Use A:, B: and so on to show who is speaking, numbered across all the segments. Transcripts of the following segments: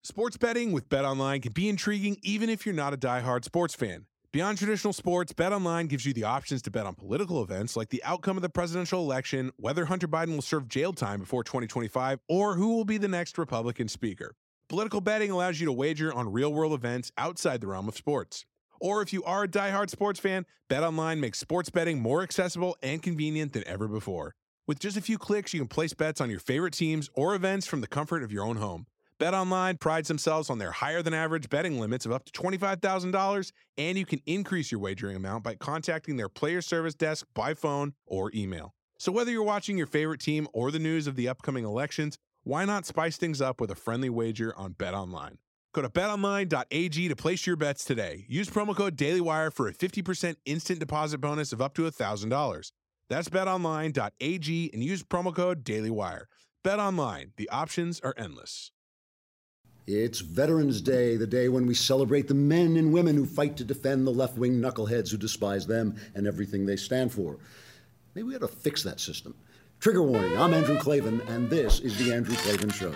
A: Sports betting with BetOnline can be intriguing even if you're not a diehard sports fan. Beyond traditional sports, BetOnline gives you the options to bet on political events like the outcome of the presidential election, whether Hunter Biden will serve jail time before 2025, or who will be the next Republican speaker. Political betting allows you to wager on real-world events outside the realm of sports. Or if you are a diehard sports fan, BetOnline makes sports betting more accessible and convenient than ever before. With just a few clicks, you can place bets on your favorite teams or events from the comfort of your own home. BetOnline prides themselves on their higher-than-average betting limits of up to $25,000, and you can increase your wagering amount by contacting their player service desk by phone or email. So whether you're watching your favorite team or the news of the upcoming elections, why not spice things up with a friendly wager on BetOnline? Go to betonline.ag to place your bets today. Use promo code DailyWire for a 50% instant deposit bonus of up to $1,000. That's betonline.ag and use promo code DailyWire. BetOnline, the options are endless.
B: It's Veterans Day, the day when we celebrate the men and women who fight to defend the left-wing knuckleheads who despise them and everything they stand for. Maybe we ought to fix that system. Trigger warning, I'm Andrew Klavan, and this is The Andrew Klavan Show.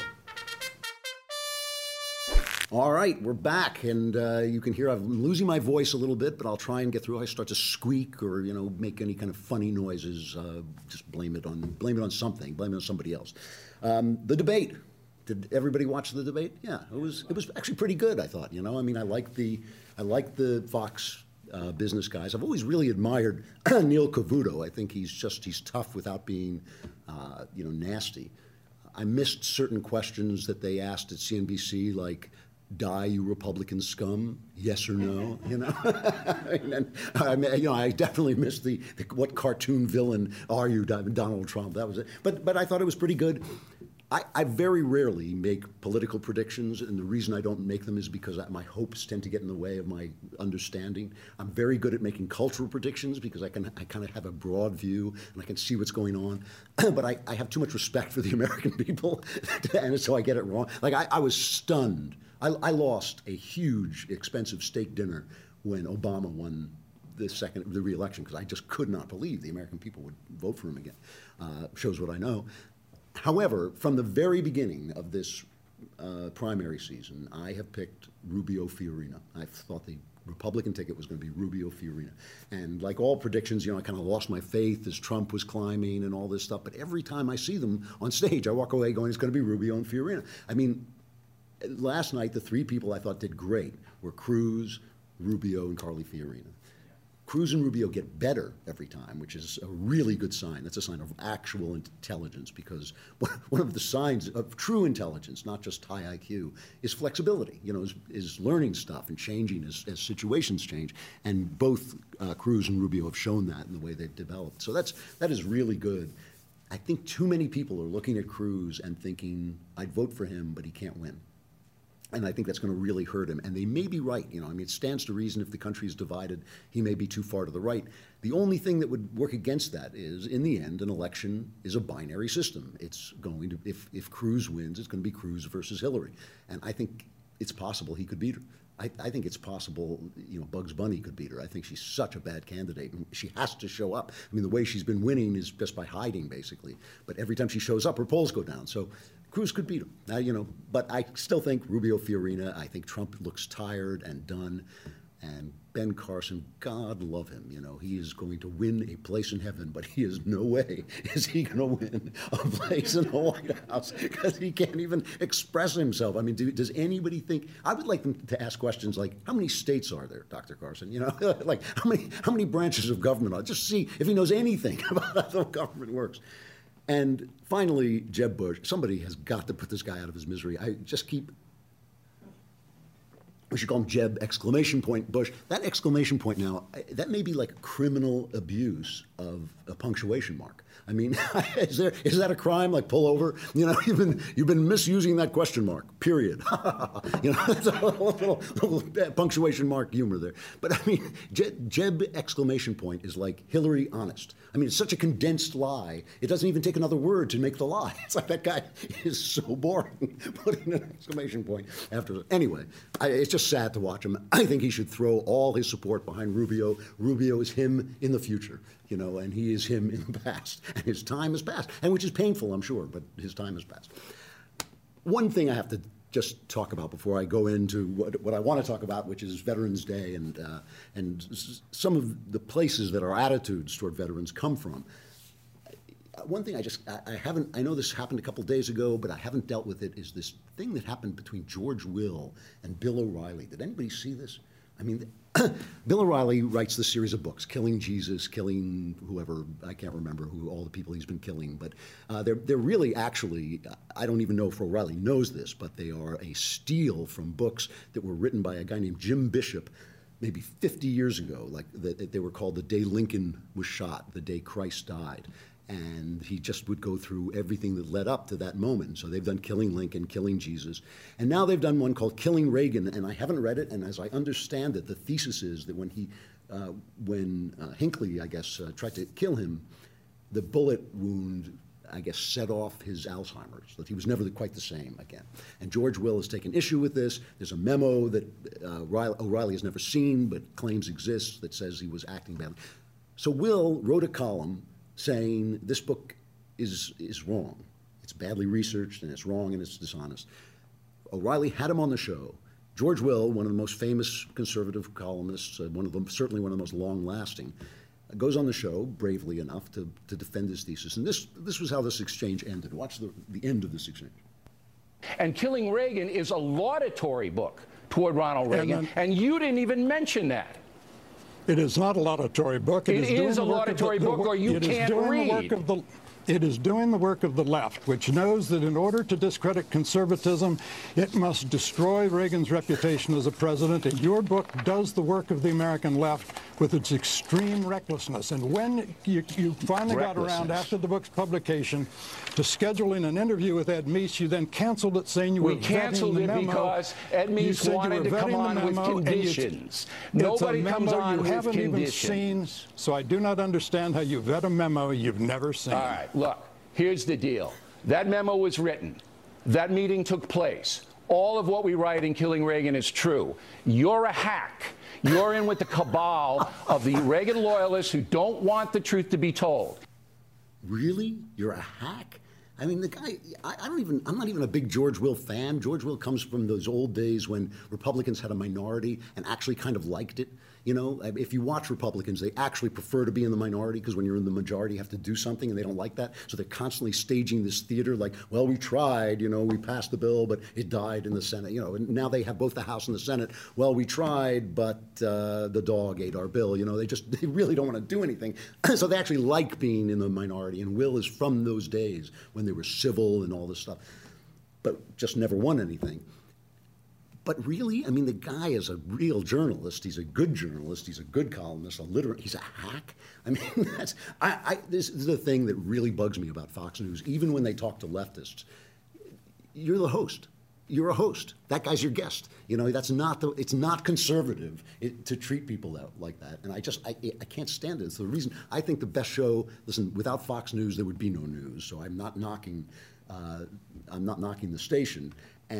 B: All right, we're back, and you can hear I'm losing my voice a little bit, but I'll try and get through. If I start to squeak or, make any kind of funny noises, just blame it on something, blame it on somebody else. The debate. Did everybody watch the debate? Yeah, it was actually pretty good, I thought. I like the Fox business guys. I've always really admired Neil Cavuto. I think he's tough without being, nasty. I missed certain questions that they asked at CNBC, like, "Die, you Republican scum? Yes or no?" I definitely missed the "What cartoon villain are you, Donald Trump?" That was it. But I thought it was pretty good. I very rarely make political predictions, and the reason I don't make them is because my hopes tend to get in the way of my understanding. I'm very good at making cultural predictions because I kind of have a broad view and I can see what's going on. But I have too much respect for the American people, and so I get it wrong. Like I was stunned. I lost a huge, expensive steak dinner when Obama won the re-election because I just could not believe the American people would vote for him again. Shows what I know. However, from the very beginning of this primary season, I have picked Rubio Fiorina. I thought the Republican ticket was going to be Rubio Fiorina. And like all predictions, I kind of lost my faith as Trump was climbing and all this stuff. But every time I see them on stage, I walk away going, it's going to be Rubio and Fiorina. I mean, last night, the three people I thought did great were Cruz, Rubio, and Carly Fiorina. Cruz and Rubio get better every time, which is a really good sign. That's a sign of actual intelligence, because one of the signs of true intelligence, not just high IQ, is flexibility, is learning stuff and changing as situations change. And both Cruz and Rubio have shown that in the way they've developed. So that is really good. I think too many people are looking at Cruz and thinking, I'd vote for him, but he can't win. And I think that's going to really hurt him. And they may be right. It stands to reason if the country is divided, he may be too far to the right. The only thing that would work against that is, in the end, an election is a binary system. It's going to, if Cruz wins, it's going to be Cruz versus Hillary. And I think it's possible he could beat her. I think it's possible, Bugs Bunny could beat her. I think she's such a bad candidate, and she has to show up. I mean, the way she's been winning is just by hiding, basically. But every time she shows up, her polls go down. So Cruz could beat him. Now, but I still think Rubio Fiorina. I think Trump looks tired and done. And Ben Carson, God love him, he is going to win a place in heaven, but he is no way is he going to win a place in the White House because he can't even express himself. I mean, does anybody think? I would like them to ask questions like, how many states are there, Dr. Carson? Like how many branches of government are there? Just see if he knows anything about how the government works. And finally, Jeb Bush. Somebody has got to put this guy out of his misery. We should call him Jeb exclamation point Bush. That exclamation point now, that may be like criminal abuse of a punctuation mark. I mean, is that a crime? Like pull over? You've been misusing that question mark. Period. There's a little punctuation mark humor there. But I mean, Jeb exclamation point is like Hillary honest. I mean, it's such a condensed lie. It doesn't even take another word to make the lie. It's like that guy is so boring. Putting an exclamation point after. Anyway, it's just sad to watch him. I think he should throw all his support behind Rubio. Rubio is him in the future. And he is him in the past. And his time has passed, and which is painful, I'm sure, but his time has passed. One thing I have to just talk about before I go into what I want to talk about, which is Veterans Day and some of the places that our attitudes toward veterans come from. One thing I know this happened a couple days ago, but I haven't dealt with it, is this thing that happened between George Will and Bill O'Reilly. Did anybody see this? I mean, Bill O'Reilly writes this series of books, Killing Jesus, Killing whoever, I can't remember who all the people he's been killing, but they're really actually, I don't even know if O'Reilly knows this, but they are a steal from books that were written by a guy named Jim Bishop maybe 50 years ago. Like they were called The Day Lincoln Was Shot, The Day Christ Died. And he just would go through everything that led up to that moment. So they've done Killing Lincoln, Killing Jesus. And now they've done one called Killing Reagan, and I haven't read it, and as I understand it, the thesis is that when Hinckley, I guess, tried to kill him, the bullet wound, I guess, set off his Alzheimer's, that he was never quite the same again. And George Will has taken issue with this. There's a memo that O'Reilly has never seen but claims exists that says he was acting badly. So Will wrote a column saying this book is wrong. It's badly researched, and it's wrong, and it's dishonest. O'Reilly had him on the show. George Will, one of the most famous conservative columnists, certainly one of the most long-lasting, goes on the show bravely enough to defend his thesis. And this was how this exchange ended. Watch the end of this exchange.
C: And Killing Reagan is a laudatory book toward Ronald Reagan, and you didn't even mention that.
D: It is not a laudatory book.
C: It is a laudatory book, or you can't read.
D: It is doing the work of the left, which knows that in order to discredit conservatism, it must destroy Reagan's reputation as a president. And your book does the work of the American left with its extreme recklessness. And when you finally got around, after the book's publication, to scheduling an interview with Ed Meese, you then canceled it, saying you were vetting the memo.
C: We canceled it because Ed Meese wanted to come on with conditions. Nobody comes on with conditions. You haven't even seen,
D: so I do not understand how you vet a memo you've never seen.
C: All right, look, here's the deal. That memo was written. That meeting took place. All of what we write in Killing Reagan is true. You're a hack. You're in with the cabal of the Reagan loyalists who don't want the truth to be told.
B: Really? You're a hack? I mean, the guy, I'm not even a big George Will fan. George Will comes from those old days when Republicans had a minority and actually kind of liked it. You know, if you watch Republicans, they actually prefer to be in the minority because when you're in the majority, you have to do something, and they don't like that. So they're constantly staging this theater like, well, we tried, you know, we passed the bill, but it died in the Senate. You know, and now they have both the House and the Senate. Well, we tried, but the dog ate our bill. You know, they really don't want to do anything. So they actually like being in the minority. And Will is from those days when they were civil and all this stuff, but just never won anything. But really, I mean, the guy is a real journalist. He's a good journalist. He's a good columnist, he's a hack. I mean, this is the thing that really bugs me about Fox News. Even when they talk to leftists, you're the host. You're a host. That guy's your guest. You know, it's not conservative to treat people like that. And I can't stand it. It's the reason I think the best show, listen, without Fox News, there would be no news. So I'm not knocking the station.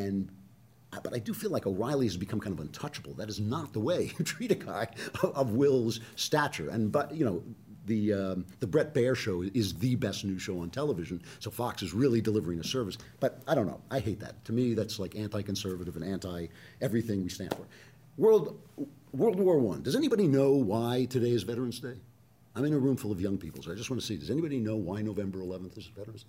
B: But I do feel like O'Reilly has become kind of untouchable. That is not the way you treat a guy of Will's stature. But you know, the Bret Baier show is the best news show on television. So Fox is really delivering a service. But I don't know. I hate that. To me, that's like anti-conservative and anti-everything we stand for. World War I. Does anybody know why today is Veterans Day? I'm in a room full of young people, so I just want to see. Does anybody know why November 11th is Veterans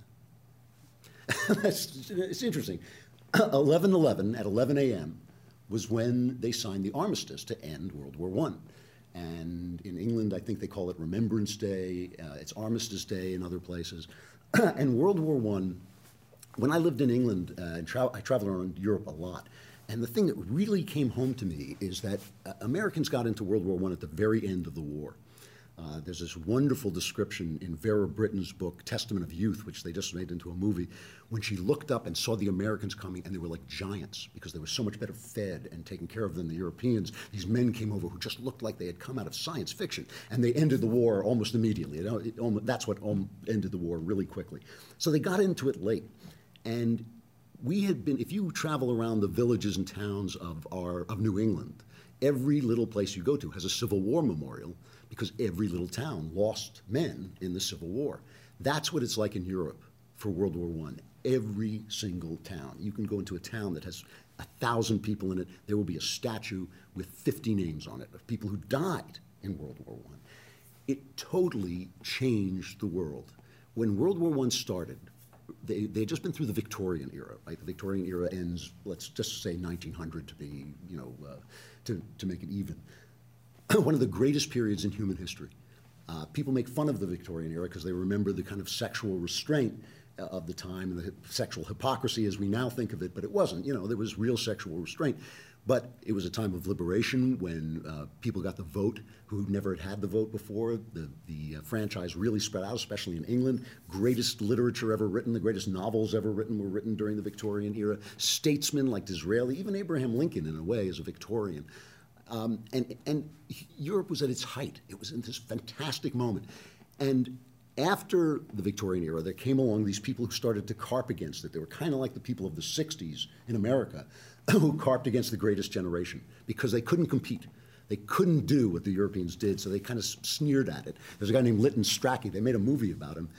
B: Day? It's interesting. 11/11 at 11 a.m. was when they signed the armistice to end World War I. And in England, I think they call it Remembrance Day. It's Armistice Day in other places. And World War I, when I lived in England, I traveled around Europe a lot. And the thing that really came home to me is that Americans got into World War I at the very end of the war. There's this wonderful description in Vera Britton's book, Testament of Youth, which they just made into a movie, when she looked up and saw the Americans coming, and they were like giants because they were so much better fed and taken care of than the Europeans. These men came over who just looked like they had come out of science fiction, and they ended the war almost immediately. That's what ended the war really quickly. So they got into it late. And we had been, if you travel around the villages and towns of New England, every little place you go to has a Civil War memorial, because every little town lost men in the Civil War. That's what it's like in Europe for World War I. Every single town. You can go into a town that has 1,000 people in it. There will be a statue with 50 names on it of people who died in World War I. It totally changed the world. When World War I started, they had just been through the Victorian era, right? The Victorian era ends, let's just say 1900 to be, to make it even. One of the greatest periods in human history. People make fun of the Victorian era because they remember the kind of sexual restraint of the time, and the sexual hypocrisy as we now think of it, but it wasn't. There was real sexual restraint. But it was a time of liberation when people got the vote who never had the vote before. The franchise really spread out, especially in England. Greatest literature ever written, the greatest novels ever written were written during the Victorian era. Statesmen like Disraeli, even Abraham Lincoln in a way is a Victorian. And Europe was at its height. It was in this fantastic moment. And after the Victorian era, there came along these people who started to carp against it. They were kind of like the people of the 60s in America who carped against the greatest generation because they couldn't compete. They couldn't do what the Europeans did, so they kind of sneered at it. There's a guy named Lytton Strachey. They made a movie about him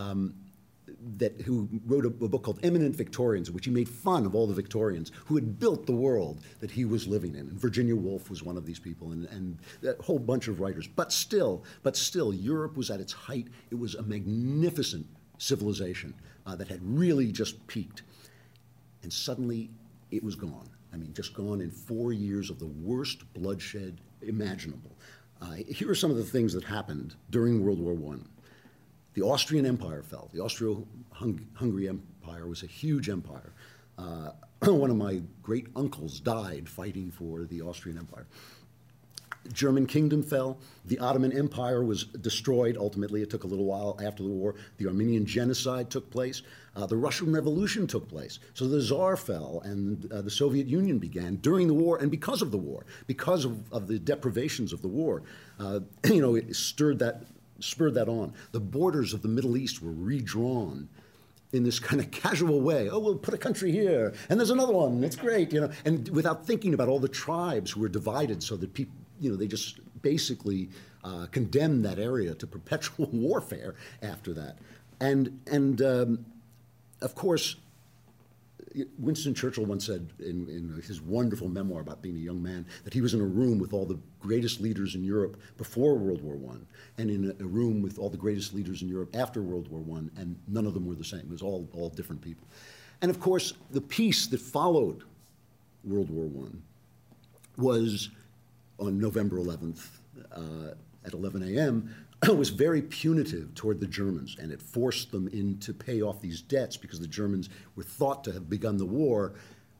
B: who wrote a book called Eminent Victorians, in which he made fun of all the Victorians who had built the world that he was living in. And Virginia Woolf was one of these people, and a whole bunch of writers. But still, Europe was at its height. It was a magnificent civilization that had really just peaked. And suddenly, it was gone. I mean, just gone in 4 years of the worst bloodshed imaginable. Here are some of the things that happened during World War I. The Austrian Empire fell. The Austro-Hungary Empire was a huge empire. One of my great uncles died fighting for the Austrian Empire. German kingdom fell. The Ottoman Empire was destroyed. Ultimately, it took a little while after the war. The Armenian genocide took place. The Russian Revolution took place. So the Tsar fell, and the Soviet Union began during the war and because of the war, because of the deprivations of the war. It spurred that on. The borders of the Middle East were redrawn in this kind of casual way. Oh, we'll put a country here, and there's another one. It's great, and without thinking about all the tribes who were divided, so that people, they just basically condemned that area to perpetual warfare after that. And of course, Winston Churchill once said in his wonderful memoir about being a young man that he was in a room with all the greatest leaders in Europe before World War I and in a room with all the greatest leaders in Europe after World War I, and none of them were the same. It was all different people. And of course, the peace that followed World War I was on November 11th at 11 a.m., was very punitive toward the Germans, and it forced them to pay off these debts because the Germans were thought to have begun the war.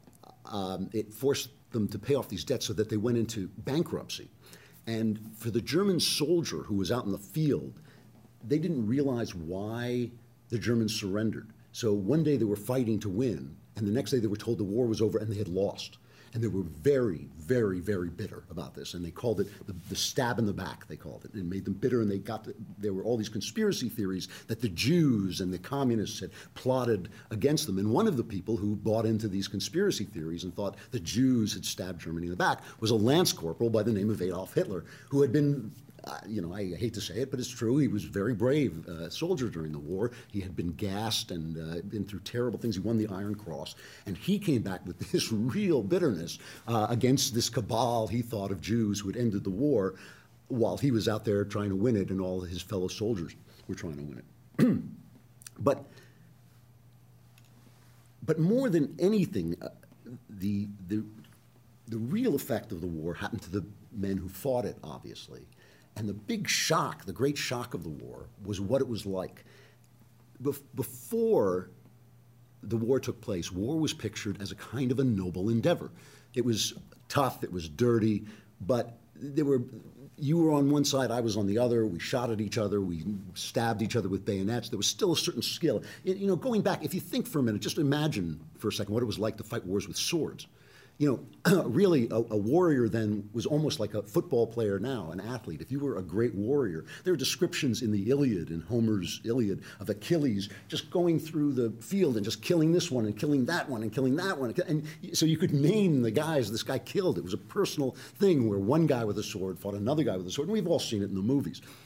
B: It forced them to pay off these debts so that they went into bankruptcy. And for the German soldier who was out in the field, they didn't realize why the Germans surrendered. So one day they were fighting to win, and the next day they were told the war was over and they had lost. And they were very, very, very bitter about this. And they called it the stab in the back, they called it. And it made them bitter, and there were all these conspiracy theories that the Jews and the communists had plotted against them. And one of the people who bought into these conspiracy theories and thought the Jews had stabbed Germany in the back was a lance corporal by the name of Adolf Hitler, who had been, I hate to say it, but it's true. He was a very brave soldier during the war. He had been gassed and been through terrible things. He won the Iron Cross. And he came back with this real bitterness against this cabal, he thought, of Jews who had ended the war while he was out there trying to win it and all his fellow soldiers were trying to win it. But more than anything, the real effect of the war happened to the men who fought it, obviously. And the big shock, the great shock of the war, was what it was like. Before the war took place, war was pictured as a kind of a noble endeavor. It was tough, it was dirty, but you were on one side, I was on the other. We shot at each other, we stabbed each other with bayonets. There was still a certain skill. Going back, if you think for a minute, just imagine for a second what it was like to fight wars with swords. Really, a warrior then was almost like a football player now, an athlete. If you were a great warrior, there are descriptions in the Iliad, in Homer's Iliad, of Achilles just going through the field and just killing this one and killing that one and killing that one. And so you could name the guys this guy killed. It was a personal thing where one guy with a sword fought another guy with a sword, and we've all seen it in the movies.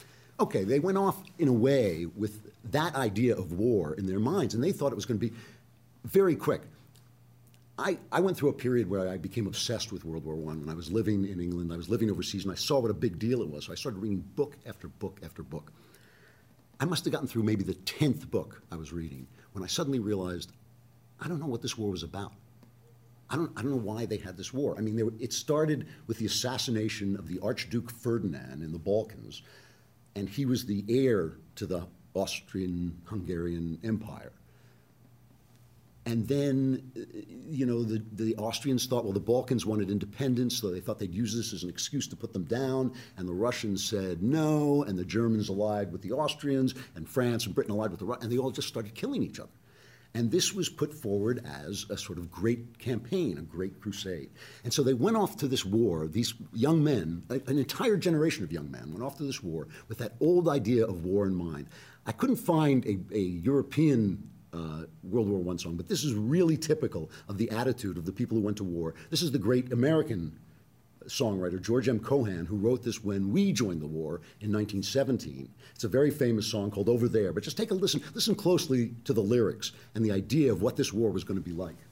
B: okay, they went off in a way with that idea of war in their minds, and they thought it was going to be very quick. I went through a period where I became obsessed with World War I. When I was living in England, I was living overseas, and I saw what a big deal it was. So I started reading book after book after book. I must have gotten through maybe the 10th book I was reading when I suddenly realized, I don't know what this war was about. I don't know why they had this war. I mean, it started with the assassination of the Archduke Ferdinand in the Balkans, and he was the heir to the Austrian-Hungarian Empire. And then, you know, the Austrians thought, well, the Balkans wanted independence, so they thought they'd use this as an excuse to put them down. And the Russians said no, and the Germans allied with the Austrians, and France and Britain allied with the Russians, and they all just started killing each other. And this was put forward as a sort of great campaign, a great crusade. And so they went off to this war, these young men, an entire generation of young men went off to this war with that old idea of war in mind. I couldn't find a European World War I song, but this is really typical of the attitude of the people who went to war. This is the great American songwriter George M. Cohan, who wrote this when we joined the war in 1917. It's a very famous song called Over There, but just take a listen. Listen closely to the lyrics and the idea of what this war was going to be like.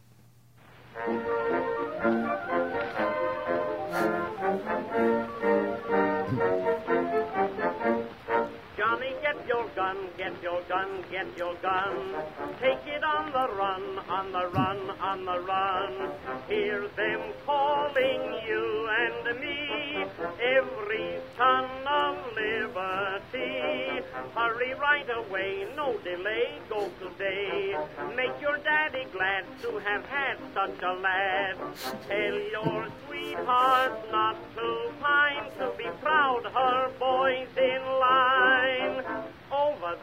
E: Get your gun, get your gun. Take it on the run, on the run, on the run. Hear them calling you and me, every son of liberty. Hurry right away, no delay, go today. Make your daddy glad to have had such a lad. Tell your sweetheart not to pine, to be proud her boys in line. Over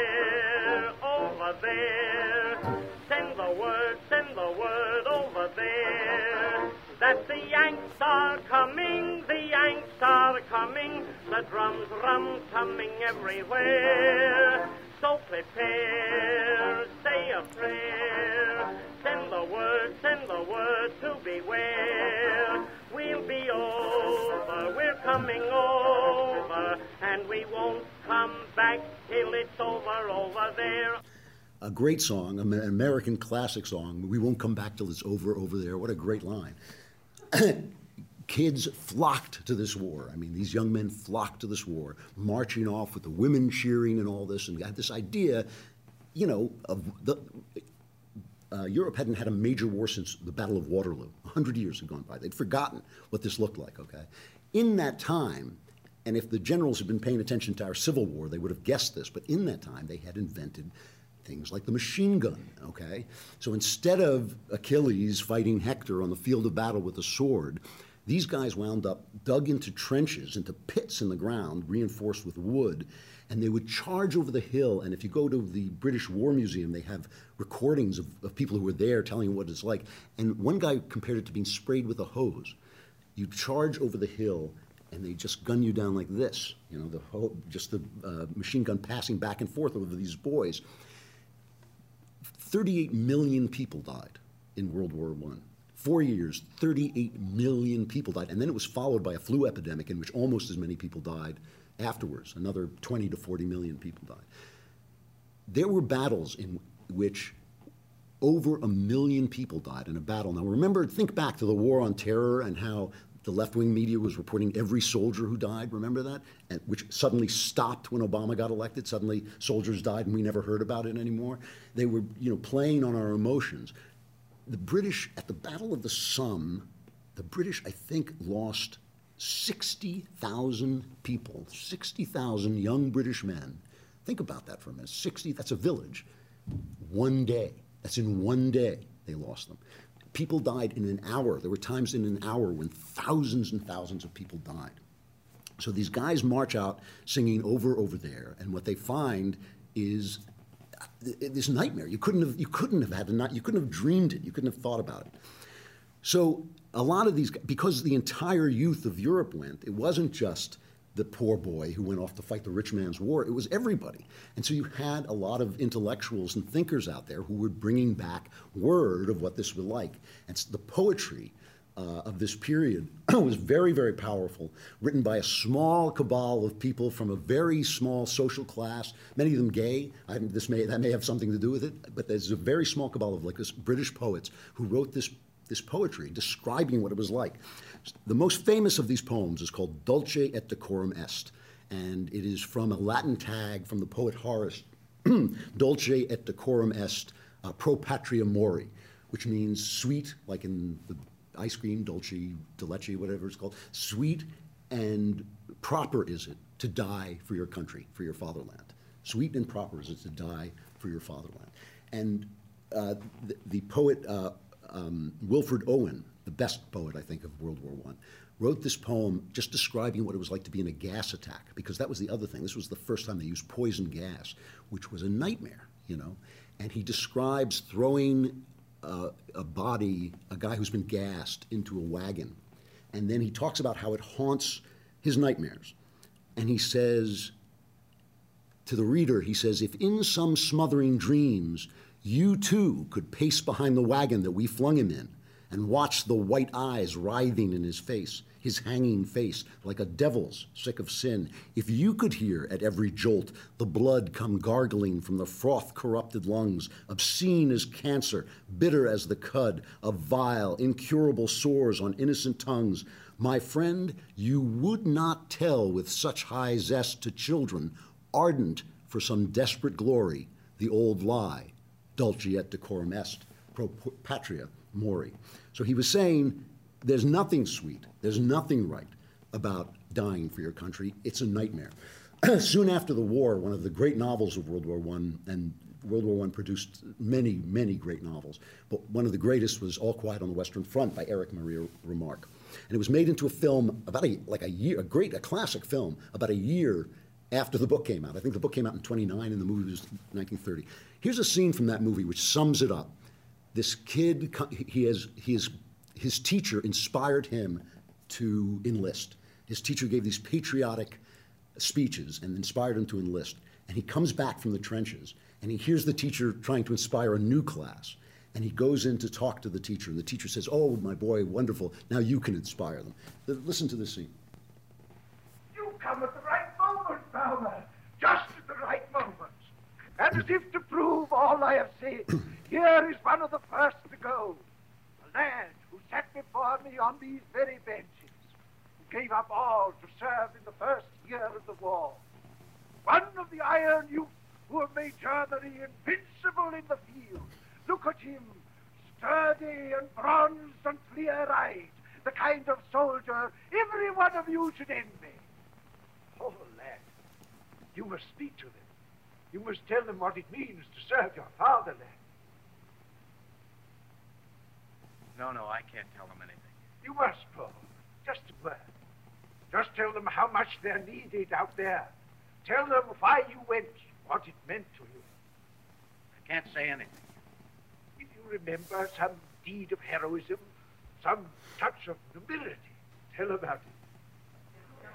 E: there, send the word over there, that the Yanks are coming, the Yanks are coming, the drums rum-tumming everywhere. So prepare, say a prayer, send the word to beware. We'll be over, we're coming over, and we won't come back till it's over there.
B: A great song, an American classic song. We won't come back till it's over there. What a great line. Kids flocked to this war. I mean, these young men flocked to this war, marching off with the women cheering and all this, and had this idea, you know, of the Europe hadn't had a major war since the Battle of Waterloo. 100 years had gone by. They'd forgotten what this looked like, okay? In that time, and if the generals had been paying attention to our Civil War, they would have guessed this, but in that time, they had invented things like the machine gun, okay? So instead of Achilles fighting Hector on the field of battle with a sword, these guys wound up dug into trenches, into pits in the ground, reinforced with wood, and they would charge over the hill. And if you go to the British War Museum, they have recordings of people who were there telling you what it's like. And one guy compared it to being sprayed with a hose. You charge over the hill, and they just gun you down like this. You know, just the machine gun passing back and forth over these boys. 38 million people died in World War I. 4 years, 38 million people died. And then it was followed by a flu epidemic in which almost as many people died afterwards. Another 20 to 40 million people died. There were battles in which over 1 million people died in a battle. Now remember, think back to the War on Terror and how the left-wing media was reporting every soldier who died. Remember that? And which suddenly stopped when Obama got elected. Suddenly soldiers died and we never heard about it anymore. They were, you know, playing on our emotions. The British, at the Battle of the Somme, the British, I think, lost 60,000 people, 60,000 young British men. Think about that for a minute. 60, that's a village. One day. That's in one day they lost them. People died in an hour. There were times in an hour when thousands and thousands of people died. So these guys march out singing over there, and what they find is this nightmare. You couldn't have dreamed it. You couldn't have thought about it. So a lot of these, because the entire youth of Europe went, it wasn't just the poor boy who went off to fight the rich man's war. It was everybody. And so you had a lot of intellectuals and thinkers out there who were bringing back word of what this was like. And the poetry of this period was very, very powerful, written by a small cabal of people from a very small social class, many of them gay. That may have something to do with it, but there's a very small cabal of like this British poets who wrote this poetry describing what it was like. The most famous of these poems is called Dulce et Decorum Est, and it is from a Latin tag from the poet Horace, Dulce et Decorum Est pro patria mori, which means sweet, like in the ice cream, dulce, de leche, whatever it's called, sweet and proper is it to die for your country, for your fatherland. Sweet and proper is it to die for your fatherland. And the poet Wilfred Owen, the best poet, I think, of World War I, wrote this poem just describing what it was like to be in a gas attack, because that was the other thing. This was the first time they used poison gas, which was a nightmare, you know. And he describes throwing a body, a guy who's been gassed, into a wagon. And then he talks about how it haunts his nightmares. And he says to the reader, he says, if in some smothering dreams you too could pace behind the wagon that we flung him in and watch the white eyes writhing in his face, his hanging face like a devil's sick of sin, if you could hear at every jolt the blood come gargling from the froth-corrupted lungs, obscene as cancer, bitter as the cud of vile, incurable sores on innocent tongues, my friend, you would not tell with such high zest to children, ardent for some desperate glory, the old lie, dulce et decorum est, pro patria mori. So he was saying, there's nothing sweet, there's nothing right about dying for your country. It's a nightmare. Soon after the war, one of the great novels of World War I, and World War I produced many, many great novels, but one of the greatest was All Quiet on the Western Front by Erich Maria Remarque. And it was made into a film about a classic film, about a year after the book came out. I think the book came out in 29 and the movie was 1930. Here's a scene from that movie which sums it up. This kid, his teacher inspired him to enlist. His teacher gave these patriotic speeches and inspired him to enlist. And he comes back from the trenches and he hears the teacher trying to inspire a new class. And he goes in to talk to the teacher, and the teacher says, oh, my boy, wonderful, now you can inspire them. Listen to this scene.
F: You come at the right moment, Bowmer, just at the right moment. And as if to prove all I have said, here is one of the first to go. A lad who sat before me on these very benches, who gave up all to serve in the first year of the war. One of the Iron Youth who have made Germany invincible in the field. Look at him, sturdy and bronzed and clear-eyed, the kind of soldier every one of you should envy. Oh, lad, you must speak to them. You must tell them what it means to serve your fatherland.
G: No, I can't tell them anything.
F: You must, Paul. Just a word. Just tell them how much they're needed out there. Tell them why you went, what it meant to you.
G: I can't say anything.
F: If you remember some deed of heroism, some touch of nobility, tell about it.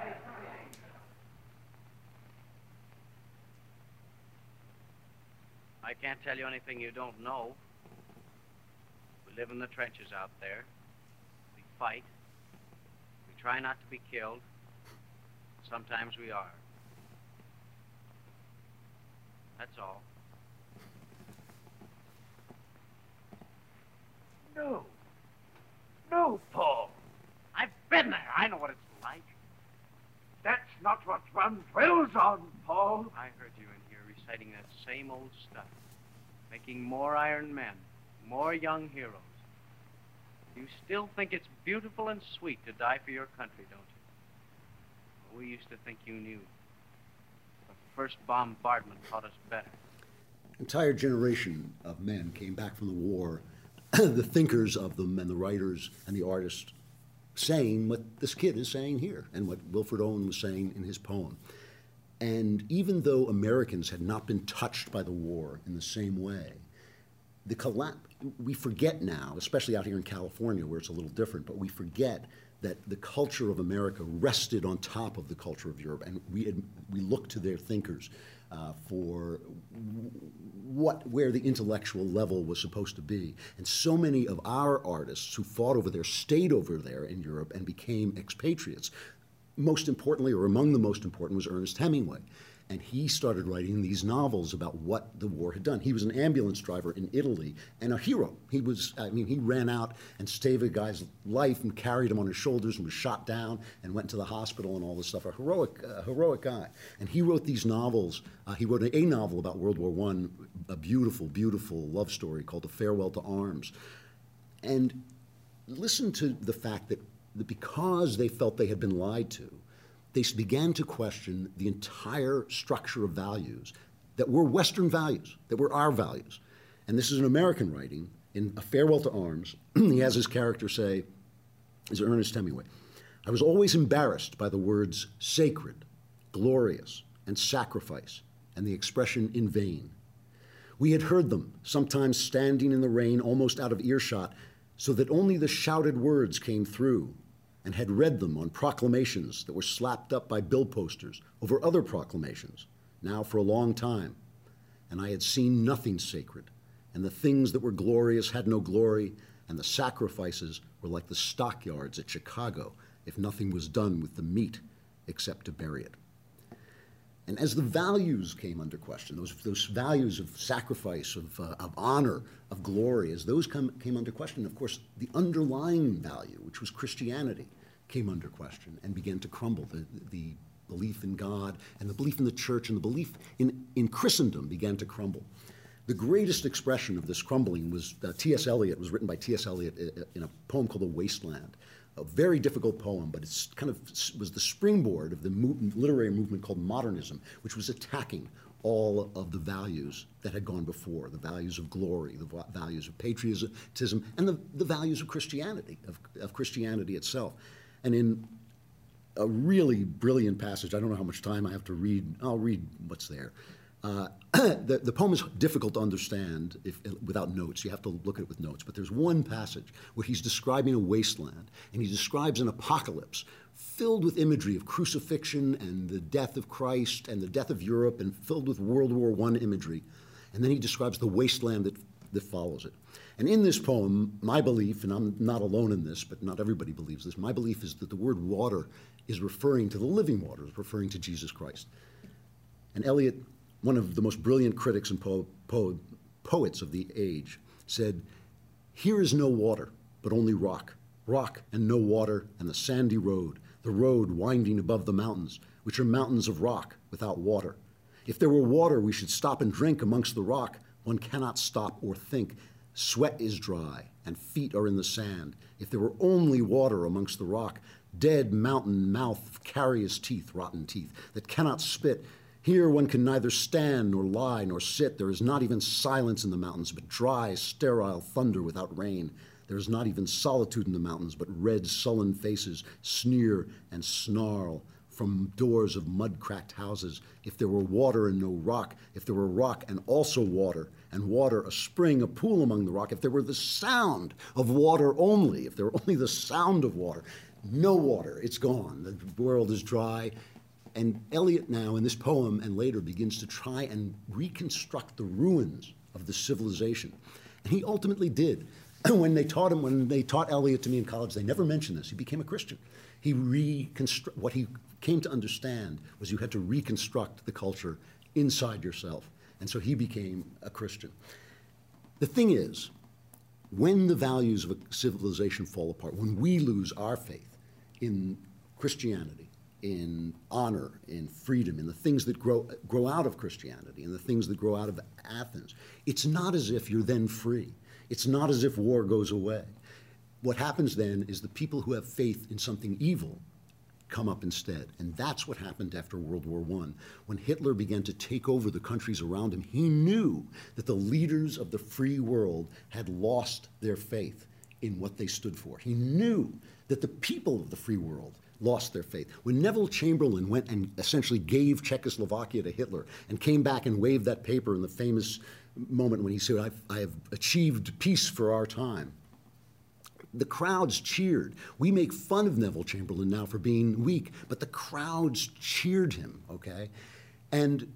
G: I can't tell you anything you don't know. We live in the trenches out there. We fight. We try not to be killed. Sometimes we are. That's all.
F: No, Paul.
G: I've been there. I know what it's like.
F: That's not what one dwells on, Paul.
G: I heard you in here reciting that same old stuff. Making more iron men, more young heroes. You still think it's beautiful and sweet to die for your country, don't you? Well, we used to think you knew. The first bombardment taught us better.
B: Entire generation of men came back from the war, the thinkers of them and the writers and the artists saying what this kid is saying here and what Wilfred Owen was saying in his poem. And even though Americans had not been touched by the war in the same way, we forget now, especially out here in California where it's a little different, but we forget that the culture of America rested on top of the culture of Europe, and we look to their thinkers for where the intellectual level was supposed to be. And so many of our artists who fought over there stayed over there in Europe and became expatriates. Most importantly, or among the most important, was Ernest Hemingway. And he started writing these novels about what the war had done. He was an ambulance driver in Italy and a hero. He ran out and saved a guy's life and carried him on his shoulders and was shot down and went to the hospital and all this stuff. A heroic guy. And he wrote these novels. He wrote a novel about World War I, a beautiful, beautiful love story called A Farewell to Arms. And listen to the fact that because they felt they had been lied to, they began to question the entire structure of values that were Western values, that were our values. And this is an American writing. In A Farewell to Arms, he has his character say, is Ernest Hemingway, "I was always embarrassed by the words sacred, glorious, and sacrifice, and the expression in vain. We had heard them, sometimes standing in the rain almost out of earshot, so that only the shouted words came through, and had read them on proclamations that were slapped up by bill posters over other proclamations, now for a long time. And I had seen nothing sacred, and the things that were glorious had no glory, and the sacrifices were like the stockyards at Chicago if nothing was done with the meat except to bury it." And as the values came under question, those values of sacrifice, of honor, of glory, as those came under question, of course, the underlying value, which was Christianity, came under question and began to crumble. The belief in God and the belief in the church and the belief in Christendom began to crumble. The greatest expression of this crumbling was T.S. Eliot. It was written by T.S. Eliot in a poem called The Wasteland. A very difficult poem, but it's kind of was the springboard of the literary movement called modernism, which was attacking all of the values that had gone before, the values of glory, the values of patriotism, and the values of Christianity, of Christianity itself. And in a really brilliant passage, I don't know how much time I have to read, I'll read what's there. The poem is difficult to understand without notes. You have to look at it with notes. But there's one passage where he's describing a wasteland, and he describes an apocalypse filled with imagery of crucifixion and the death of Christ and the death of Europe, and filled with World War I imagery. And then he describes the wasteland that follows it. And in this poem, my belief, and I'm not alone in this, but not everybody believes this, my belief is that the word water is referring to the living water, is referring to Jesus Christ. And Eliot, one of the most brilliant critics and poets of the age, said, "Here is no water, but only rock. Rock and no water, and the sandy road, the road winding above the mountains, which are mountains of rock without water. If there were water, we should stop and drink amongst the rock. One cannot stop or think. Sweat is dry, and feet are in the sand. If there were only water amongst the rock, dead mountain mouth of carious teeth, rotten teeth, that cannot spit. Here one can neither stand nor lie nor sit. There is not even silence in the mountains, but dry, sterile thunder without rain. There is not even solitude in the mountains, but red, sullen faces sneer and snarl from doors of mud-cracked houses. If there were water and no rock, if there were rock and also water, and water, a spring, a pool among the rock, if there were the sound of water only, if there were only the sound of water, no water, it's gone. The world is dry." And Eliot now, in this poem and later, begins to try and reconstruct the ruins of the civilization. And he ultimately did. When they taught Eliot to me in college, they never mentioned this. He became a Christian. What he came to understand was you had to reconstruct the culture inside yourself. And so he became a Christian. The thing is, when the values of a civilization fall apart, when we lose our faith in Christianity, in honor, in freedom, in the things that grow out of Christianity, and the things that grow out of Athens, it's not as if you're then free. It's not as if war goes away. What happens then is the people who have faith in something evil come up instead. And that's what happened after World War I. When Hitler began to take over the countries around him, he knew that the leaders of the free world had lost their faith in what they stood for. He knew that the people of the free world lost their faith. When Neville Chamberlain went and essentially gave Czechoslovakia to Hitler and came back and waved that paper in the famous moment when he said, I have achieved peace for our time, the crowds cheered. We make fun of Neville Chamberlain now for being weak, but the crowds cheered him, okay? And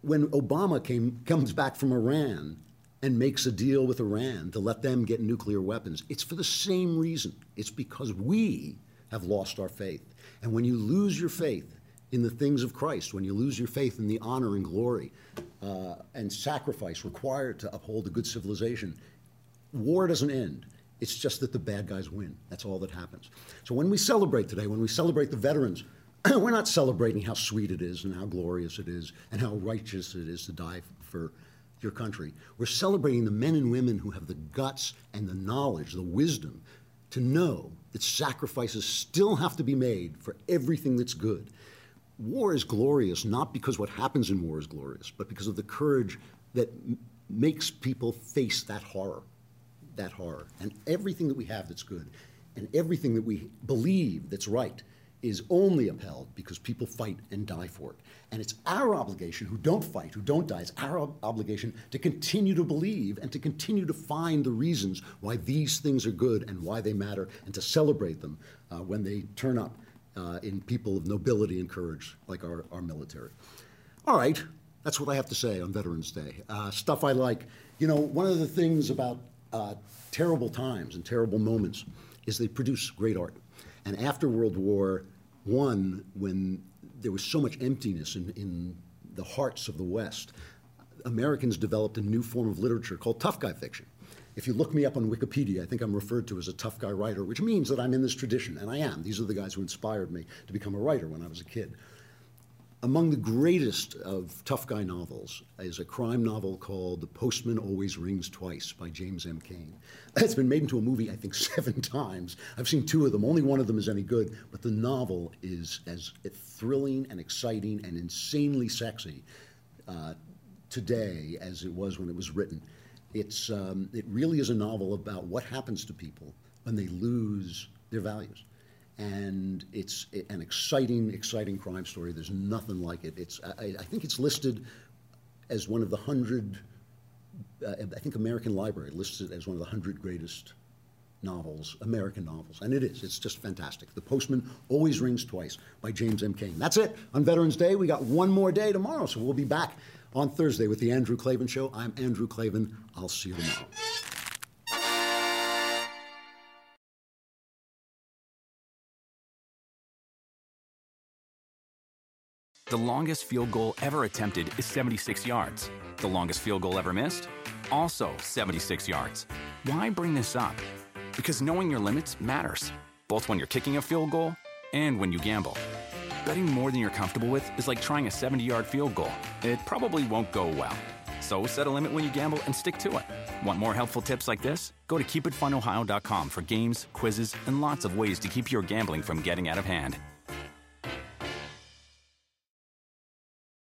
B: when Obama comes back from Iran and makes a deal with Iran to let them get nuclear weapons, it's for the same reason. It's because we have lost our faith. And when you lose your faith in the things of Christ, when you lose your faith in the honor and glory and sacrifice required to uphold a good civilization, war doesn't end. It's just that the bad guys win. That's all that happens. So when we celebrate today, when we celebrate the veterans, we're not celebrating how sweet it is and how glorious it is and how righteous it is to die for your country. We're celebrating the men and women who have the guts and the knowledge, the wisdom, to know that sacrifices still have to be made for everything that's good. War is glorious not because what happens in war is glorious, but because of the courage that makes people face that horror. And everything that we have that's good and everything that we believe that's right is only upheld because people fight and die for it. And it's our obligation, who don't fight, who don't die, it's our obligation to continue to believe and to continue to find the reasons why these things are good and why they matter, and to celebrate them when they turn up in people of nobility and courage like our military. All right, that's what I have to say on Veterans Day. Stuff I like. You know, one of the things about terrible times and terrible moments is they produce great art. And after World War I, when there was so much emptiness in the hearts of the West, Americans developed a new form of literature called tough guy fiction. If you look me up on Wikipedia, I think I'm referred to as a tough guy writer, which means that I'm in this tradition, and I am. These are the guys who inspired me to become a writer when I was a kid. Among the greatest of tough guy novels is a crime novel called The Postman Always Rings Twice by James M. Cain. It's been made into a movie, I think, 7 times. I've seen 2 of them. Only one of them is any good, but the novel is as thrilling and exciting and insanely sexy today as it was when it was written. It really is a novel about what happens to people when they lose their values. And it's an exciting, exciting crime story. There's nothing like it. I think it's listed as one of the 100, I think American Library lists it as one of the 100 greatest novels, American novels. And it is. It's just fantastic. The Postman Always Rings Twice by James M. Cain. That's it on Veterans Day. We got one more day tomorrow, so we'll be back on Thursday with the Andrew Klavan Show. I'm Andrew Klavan. I'll see you tomorrow.
H: The longest field goal ever attempted is 76 yards. The longest field goal ever missed? Also 76 yards. Why bring this up? Because knowing your limits matters, both when you're kicking a field goal and when you gamble. Betting more than you're comfortable with is like trying a 70-yard field goal. It probably won't go well. So set a limit when you gamble and stick to it. Want more helpful tips like this? Go to keepitfunohio.com for games, quizzes, and lots of ways to keep your gambling from getting out of hand.